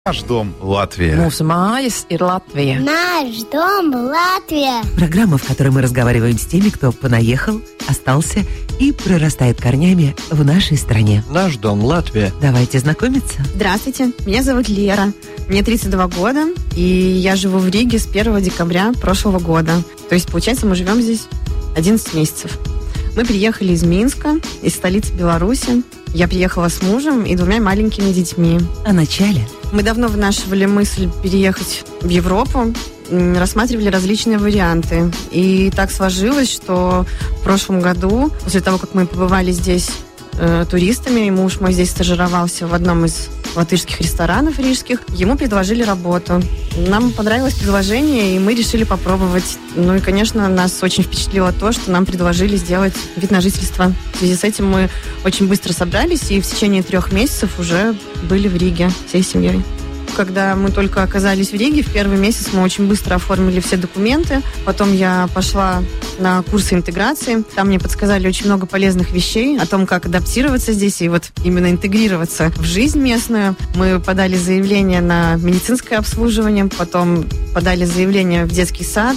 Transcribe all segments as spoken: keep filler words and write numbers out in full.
Наш дом Латвия. Mūsu mājas ir Latvija. Наш дом Латвия. Программа, в которой мы разговариваем с теми, кто понаехал, остался и прорастает корнями в нашей стране. Наш дом Латвия. Давайте знакомиться. Здравствуйте, меня зовут Лера. Мне тридцать два года, и я живу в Риге с первого декабря прошлого года. То есть, получается, мы живем здесь одиннадцать месяцев. Мы приехали из Минска, из столицы Беларуси. Я приехала с мужем и двумя маленькими детьми. О начале. Мы давно вынашивали мысль переехать в Европу, рассматривали различные варианты. И так сложилось, что в прошлом году, после того, как мы побывали здесь э, туристами, и муж мой здесь стажировался в одном из латышских ресторанов рижских, ему предложили работу. Нам понравилось предложение, и мы решили попробовать. Ну и, конечно, нас очень впечатлило то, что нам предложили сделать вид на жительство. В связи с этим мы очень быстро собрались, и в течение трех месяцев уже были в Риге всей семьей. Когда мы только оказались в Риге, в первый месяц мы очень быстро оформили все документы. Потом я пошла на курсы интеграции. Там мне подсказали очень много полезных вещей о том, как адаптироваться здесь и вот именно интегрироваться в жизнь местную. Мы подали заявление на медицинское обслуживание, потом подали заявление в детский сад.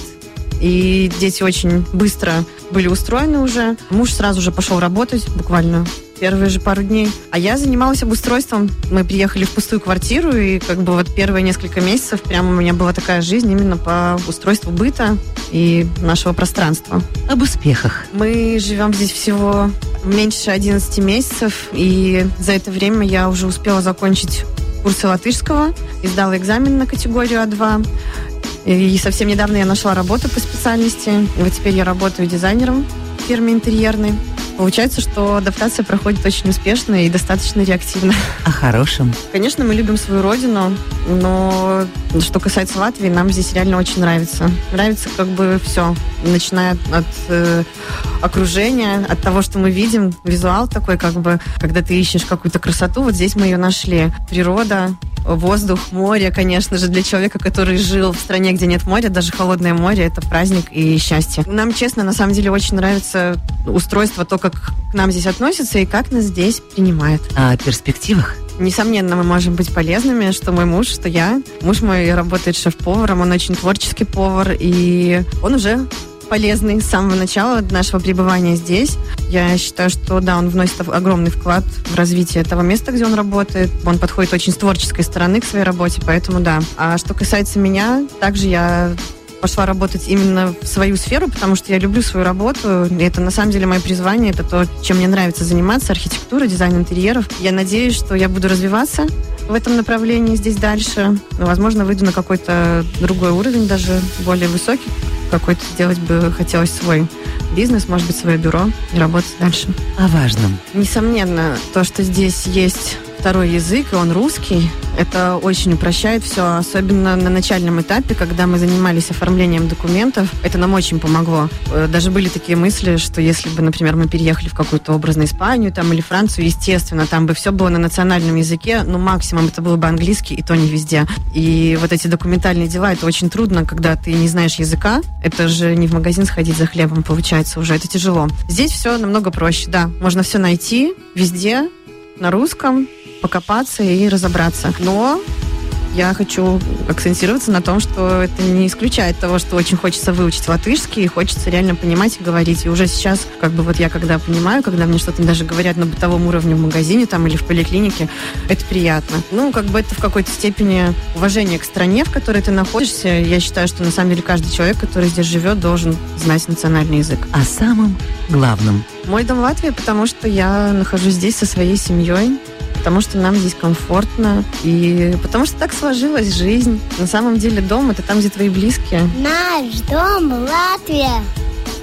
И дети очень быстро были устроены уже. Муж сразу же пошел работать, буквально первые же пару дней. А я занималась обустройством. Мы приехали в пустую квартиру, и как бы вот первые несколько месяцев прямо у меня была такая жизнь именно по устройству быта и нашего пространства. Об успехах. Мы живем здесь всего меньше одиннадцати месяцев, и за это время я уже успела закончить курсы латышского, и сдала экзамен на категорию А два. И совсем недавно я нашла работу по специальности. И вот теперь я работаю дизайнером в фирме интерьерной. Получается, что адаптация проходит очень успешно и достаточно реактивно. О хорошем. Конечно, мы любим свою родину, но что касается Латвии, нам здесь реально очень нравится. Нравится как бы все, начиная от э, окружения, от того, что мы видим, визуал такой, как бы, когда ты ищешь какую-то красоту, вот здесь мы ее нашли. Природа, воздух, море, конечно же, для человека, который жил в стране, где нет моря, даже холодное море — это праздник и счастье. Нам, честно, на самом деле очень нравится устройство, то, как к нам здесь относятся и как нас здесь принимают. А о перспективах? Несомненно, мы можем быть полезными, что мой муж, что я. Муж мой работает шеф-поваром, он очень творческий повар, и он уже полезный с самого начала нашего пребывания здесь. Я считаю, что да, он вносит огромный вклад в развитие того места, где он работает. Он подходит очень с творческой стороны к своей работе, поэтому да. А что касается меня, также я пошла работать именно в свою сферу, потому что я люблю свою работу. И это на самом деле мое призвание, это то, чем мне нравится заниматься, архитектура, дизайн интерьеров. Я надеюсь, что я буду развиваться в этом направлении здесь дальше. Возможно, выйду на какой-то другой уровень, даже более высокий. Какой-то сделать бы хотелось свой бизнес, может быть, свое бюро и работать дальше. О важном. Несомненно, то, что здесь есть второй язык, и он русский, это очень упрощает все, особенно на начальном этапе, когда мы занимались оформлением документов. Это нам очень помогло. Даже были такие мысли, что если бы, например, мы переехали в какую-то образную Испанию там, или Францию, естественно, там бы все было на национальном языке, но максимум это было бы английский, и то не везде. И вот эти документальные дела, это очень трудно, когда ты не знаешь языка. Это же не в магазин сходить за хлебом, получается уже, это тяжело. Здесь все намного проще, да. Можно все найти везде, на русском, покопаться и разобраться. Но я хочу акцентироваться на том, что это не исключает того, что очень хочется выучить латышский, и хочется реально понимать и говорить. И уже сейчас, как бы вот я когда понимаю, когда мне что-то даже говорят на бытовом уровне в магазине там или в поликлинике, это приятно. Ну, как бы это в какой-то степени уважение к стране, в которой ты находишься. Я считаю, что на самом деле каждый человек, который здесь живет, должен знать национальный язык. О самом главном. Мой дом Латвия, потому что я нахожусь здесь со своей семьей, потому что нам здесь комфортно, и потому что так сложилась жизнь. На самом деле дом — это там, где твои близкие. Наш дом Латвия.